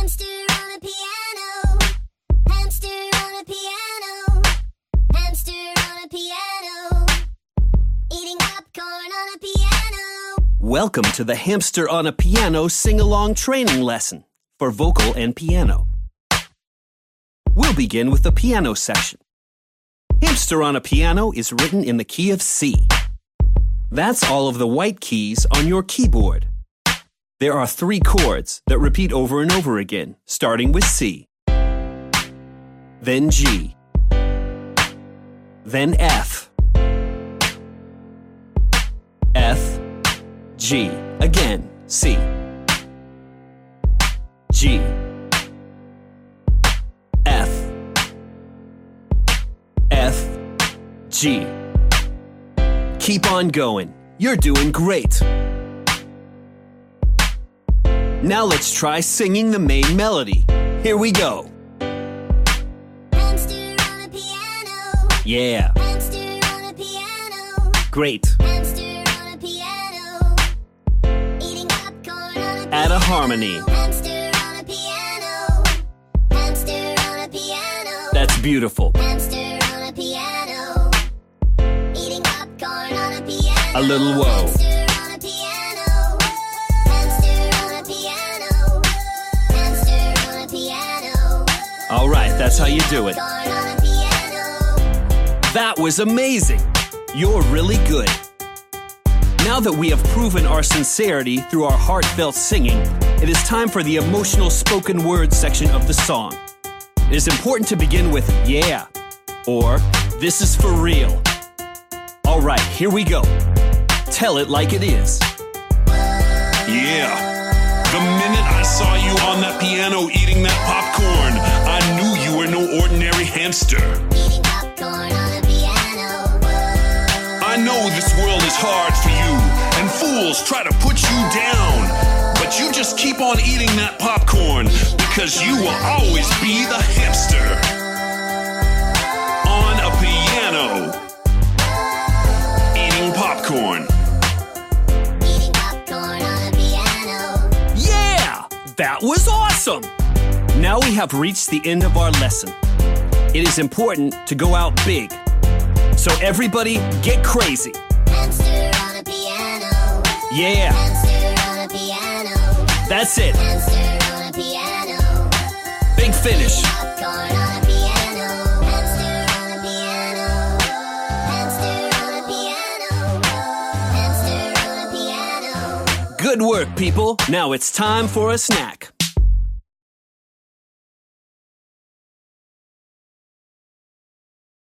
Hamster on a piano. Hamster on a piano. Hamster on a piano. Eating popcorn on a piano. Welcome to the Hamster on a Piano sing-along training lesson for vocal and piano. We'll begin with the piano section. Hamster on a Piano is written in the key of C. That's all of the white keys on your keyboard. There are 3 chords that repeat over and over again, starting with C, then G, then F, F, G, again, C, G, F, F, G. Keep on going. You're doing great. Now let's try singing the main melody. Here we go. Hamster on a piano. Yeah. Hamster on a piano. Great. Hamster on a piano. Eating popcorn on a piano. Add a harmony. Hamster on a piano. Hamster on a piano. That's beautiful. Hamster on a piano. Eating popcorn on a piano. A little whoa. Hamster on a piano. Hamster on a piano. Hamster on a piano. All right, that's how you do it. Popcorn on a piano. That was amazing. You're really good. Now that we have proven our sincerity through our heartfelt singing, it is time for the emotional spoken word section of the song. It is important to begin with yeah, or this is for real. All right, here we go. Tell it like it is. Yeah. The minute I saw you on that piano eating that popcorn, I knew you were no ordinary hamster. Eating popcorn on a piano. I know this world is hard for you, and fools try to put you down. But you just keep on eating that popcorn, because you will always be the hamster. On a piano. Eating popcorn. Eating popcorn on a piano. Yeah! That was awesome! Now we have reached the end of our lesson. It is important to go out big. So everybody, get crazy. Hamster on a piano. Yeah, Hamster on a piano. that's it. Hamster on a piano. Big finish. Popcorn on a piano. Hamster on a piano. Hamster on a piano. Hamster on a piano. Good work, people. Now it's time for a snack.